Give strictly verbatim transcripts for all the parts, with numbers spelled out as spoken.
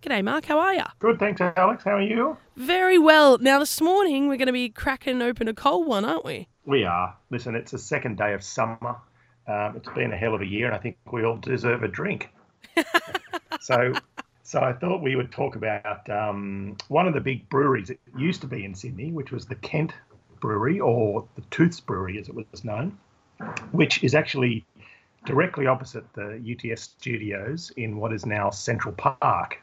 G'day, Mark. How are you? Good, thanks, Alex. How are you? Very well. Now, this morning, we're going to be cracking open a cold one, aren't we? We are. Listen, it's the second day of summer. Um, it's been a hell of a year, and I think we all deserve a drink. so, so I thought we would talk about um, one of the big breweries that used to be in Sydney, which was the Kent Brewery, or the Tooths Brewery, as it was known, which is actually directly opposite the U T S studios in what is now Central Park.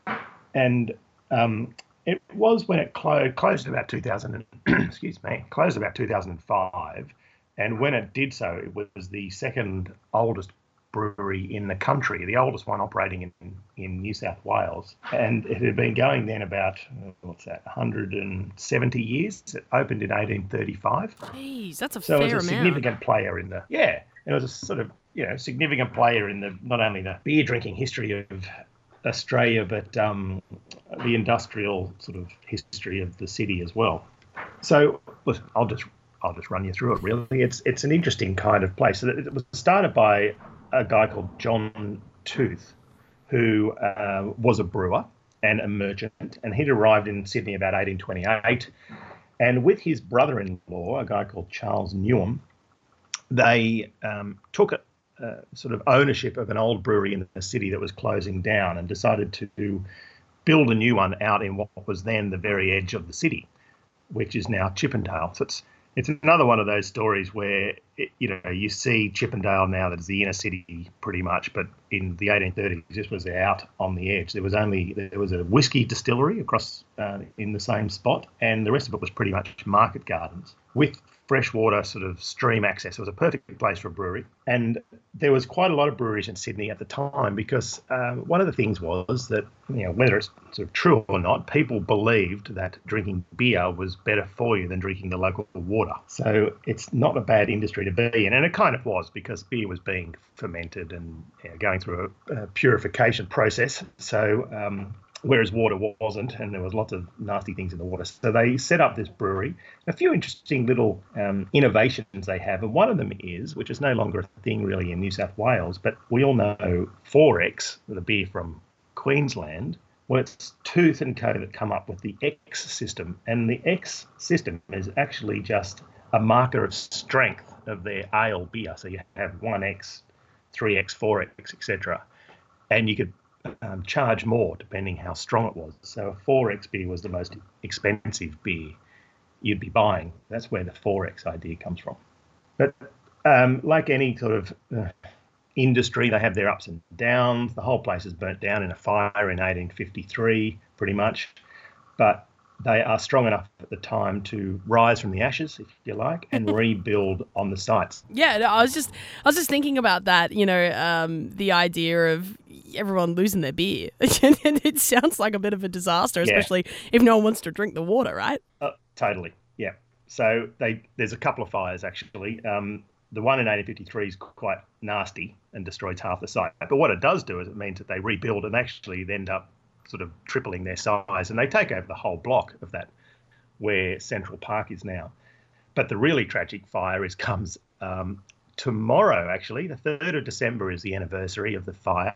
And um, it was when it closed, closed about two thousand, excuse me, closed about two thousand five. And when it did so, it was the second oldest brewery in the country, the oldest one operating in, in New South Wales. And it had been going then about, what's that, one hundred seventy years. It opened in eighteen thirty-five. Jeez, that's a so fair it was a amount. significant player in the, yeah, it was a sort of, you know, significant player in the, not only the beer drinking history of Australia, but um, the industrial sort of history of the city as well. So listen, I'll just I'll just run you through it. Really, it's it's an interesting kind of place. It was started by a guy called John Tooth, who uh, was a brewer and a merchant, and he'd arrived in Sydney about eighteen twenty-eight, and with his brother-in-law, a guy called Charles Newham, they um, took it. Uh, sort of ownership of an old brewery in the city that was closing down, and decided to build a new one out in what was then the very edge of the city, which is now Chippendale. So it's it's another one of those stories where it, you know you see Chippendale now that is the inner city pretty much, but in the eighteen thirties this was out on the edge. There was only there was a whiskey distillery across uh, in the same spot, and the rest of it was pretty much market gardens with freshwater sort of stream access. It was a perfect place for a brewery. And there was quite a lot of breweries in Sydney at the time because um, one of the things was that, you know, whether it's sort of true or not, people believed that drinking beer was better for you than drinking the local water. So it's not a bad industry to be in. And it kind of was, because beer was being fermented and, you know, going through a, a purification process. So, um, whereas water wasn't, and there was lots of nasty things in the water. So they set up this brewery. A few interesting little um, innovations they have, and one of them is, which is no longer a thing really in New South Wales, but we all know four X, the beer from Queensland. Well, it's Tooth and Co that come up with the X system, and the X system is actually just a marker of strength of their ale beer. So you have one X, three X, four X, et cetera, and you could Um, charge more depending how strong it was. So a four X beer was the most expensive beer you'd be buying. That's where the four X idea comes from. But um, like any sort of uh, industry, they have their ups and downs. The whole place is burnt down in a fire in eighteen fifty-three, pretty much. But they are strong enough at the time to rise from the ashes, if you like, and rebuild on the sites. Yeah, no, I was just, I was just thinking about that. You know, um, the idea of everyone losing their beer. It sounds like a bit of a disaster, especially yeah. if no one wants to drink the water, right? Uh, totally, yeah. So they, there's a couple of fires actually. Um, the one in eighteen fifty-three is quite nasty and destroys half the site. But what it does do is it means that they rebuild and actually end up sort of tripling their size, and they take over the whole block of that where Central Park is now. But the really tragic fire is comes um, tomorrow, actually. The third of December is the anniversary of the fire.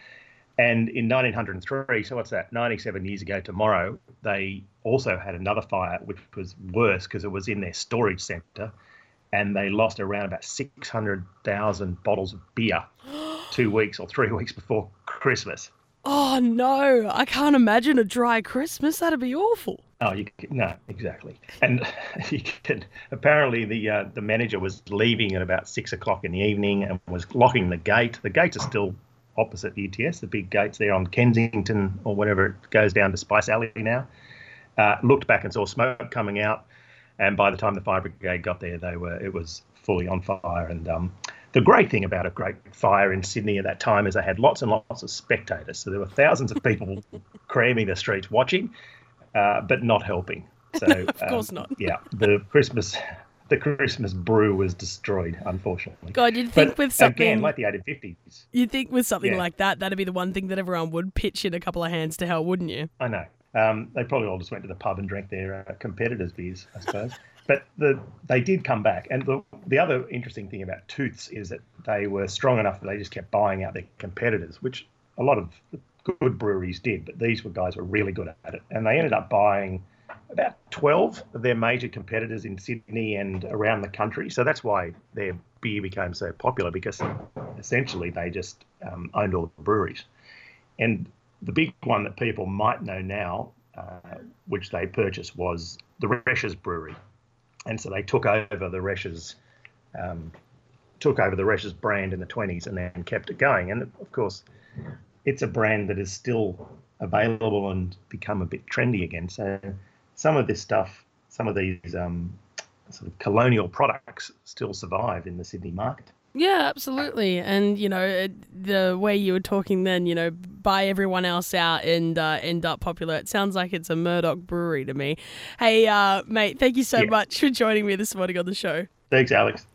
And in nineteen oh three, so what's that, ninety-seven years ago tomorrow, they also had another fire, which was worse because it was in their storage centre, and they lost around about six hundred thousand bottles of beer two weeks or three weeks before Christmas. Oh, no, I can't imagine a dry Christmas. That'd be awful. Oh, you can, no, exactly. And you can, apparently the uh, the manager was leaving at about six o'clock in the evening and was locking the gate. The gates are still opposite U T S, the big gates there on Kensington or whatever it goes down to Spice Alley now. Uh, looked back and saw smoke coming out, and by the time the fire brigade got there, they were it was fully on fire. And um, the great thing about a great fire in Sydney at that time is they had lots and lots of spectators. So there were thousands of people cramming the streets watching, uh, but not helping. So no, of course um, not. Yeah, the Christmas the Christmas brew was destroyed, unfortunately. God, you'd think but with something again, like the eighteen fifties. You'd think with something yeah. like that, that'd be the one thing that everyone would pitch in a couple of hands to hell, wouldn't you? I know. Um, they probably all just went to the pub and drank their uh, competitors' beers, I suppose. But the, they did come back. And the, the other interesting thing about Tooths is that they were strong enough that they just kept buying out their competitors, which a lot of good breweries did, but these were guys were really good at it. And they ended up buying about twelve of their major competitors in Sydney and around the country. So that's why their beer became so popular, because essentially they just um, owned all the breweries. And the big one that people might know now, uh, which they purchased, was the Resch's Brewery. And so they took over the Resch's, um, took over the Resch's brand in the twenties and then kept it going. And of course, it's a brand that is still available and become a bit trendy again. So some of this stuff, some of these um, sort of colonial products still survive in the Sydney market. Yeah, absolutely. And, you know, it, the way you were talking then, you know, buy everyone else out and uh, end up popular. It sounds like it's a Murdoch brewery to me. Hey, uh, mate, thank you so Yeah. much for joining me this morning on the show. Thanks, Alex.